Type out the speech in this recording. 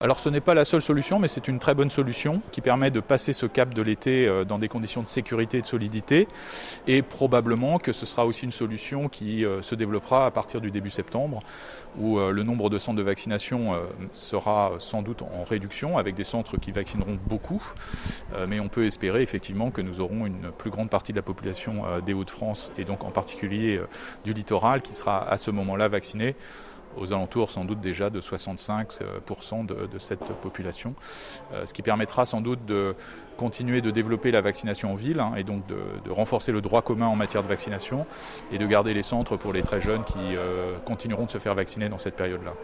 Alors ce n'est pas la seule solution, mais c'est une très bonne solution qui permet de passer ce cap de l'été dans des conditions de sécurité et de solidité. Et probablement que ce sera aussi une solution qui se développera à partir du début septembre, où le nombre de centres de vaccination sera sans doute en réduction, avec des centres qui vaccineront beaucoup. Mais on peut espérer effectivement que nous aurons une plus grande partie de la population des Hauts-de-France, et donc en particulier du littoral, qui sera à ce moment-là vaccinée, aux alentours sans doute déjà de 65% de cette population, ce qui permettra sans doute de continuer de développer la vaccination en ville, et donc de renforcer le droit commun en matière de vaccination et de garder les centres pour les très jeunes qui continueront de se faire vacciner dans cette période-là.